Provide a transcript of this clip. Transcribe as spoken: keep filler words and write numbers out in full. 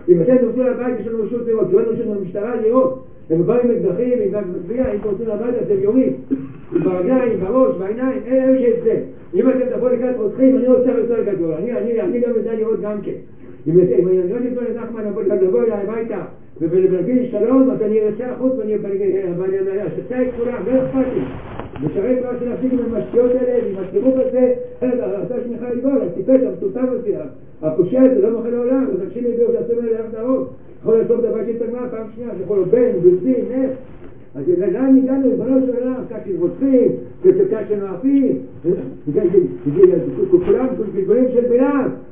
אם אתם תרצו לבית, יש לנו רשות לראות, קיבלנו רשות מהמשטרה לראות. הם באים עם אקדחים, עם גז מצביע, אם תרצו לבית, אתם יורים. ברגליים, בראש, בעיניים, אין איזה את זה. אם אתם תבוא לקראת רוצחים, אני רוצה יותר גדול. אני, אני, אני גם יודע לראות גם כן. אם אני לא נבוא לנחמן, לבוא אליי הביתה, ולהגיד שלום, אז אני ארצה החוץ, ואני אשתצא את כולם, לא אכפת לי. משרת כבר שנפסיק עם המשקיעות האלה, עם הסירוב הזה, אתה שמחה לגול, הטיפש, המטוטב הזה, הפושע הזה, לא מוכן לעולם, אז תקשיב לי ביום שעשו מלא לאחד הרוב. יכול לעשות דבר שתגמר פעם שנייה, שיכול לו בן, בלזין, נף. אז לאן הגענו, לבנו של עולם, כך של רוצחים, כך של נואפים, כולם גלגולים של בלעם.